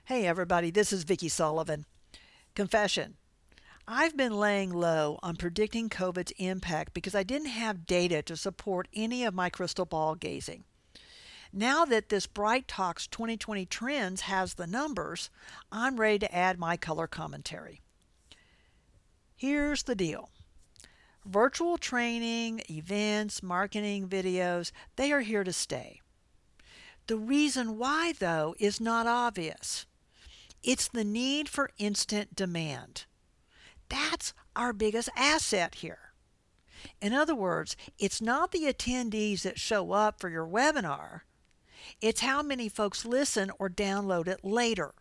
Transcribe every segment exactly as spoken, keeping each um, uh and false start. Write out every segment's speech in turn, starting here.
Hey everybody, this is Vicki Sullivan. Confession. I've been laying low on predicting COVID's impact because I didn't have data to support any of my crystal ball gazing. Now that this Bright Talks twenty twenty Trends has the numbers, I'm ready to add my color commentary. Here's the deal. Virtual training, events, marketing videos, they are here to stay. The reason why, though, is not obvious. It's the need for instant demand. That's our biggest asset here. In other words, it's not the attendees that show up for your webinar. It's how many folks listen or download it later.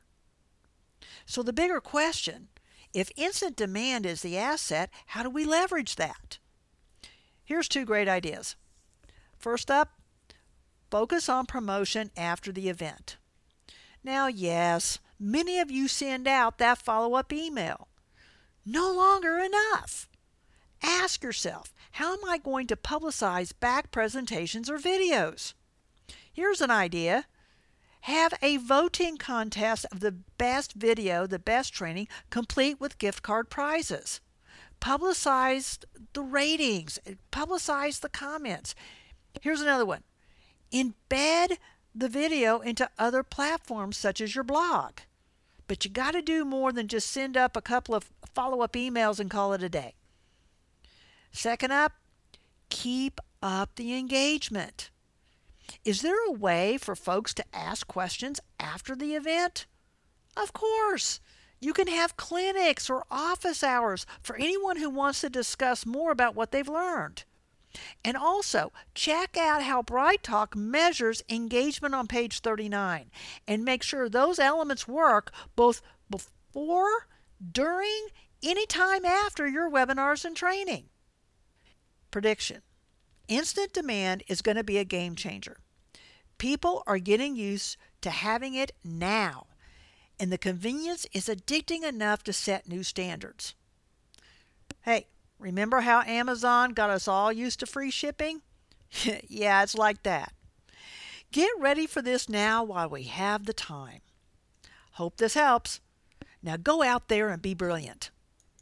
So the bigger question, if instant demand is the asset, how do we leverage that? Here's two great ideas. First up, focus on promotion after the event. Now, yes, many of you send out that follow-up email. No longer enough. Ask yourself, how am I going to publicize back presentations or videos? Here's an idea. Have a voting contest of the best video, the best training, complete with gift card prizes. Publicize the ratings. Publicize the comments. Here's another one. Embed the video into other platforms such as your blog. But you got to do more than just send up a couple of follow-up emails and call it a day. Second up, keep up the engagement. Is there a way for folks to ask questions after the event? Of course. You can have clinics or office hours for anyone who wants to discuss more about what they've learned. And also, check out how Bright Talk measures engagement on page thirty-nine and make sure those elements work both before, during, anytime after your webinars and training. Prediction. Instant demand is going to be a game changer. People are getting used to having it now, and the convenience is addicting enough to set new standards. Hey, remember how Amazon got us all used to free shipping? Yeah, it's like that. Get ready for this now while we have the time. Hope this helps. Now go out there and be brilliant.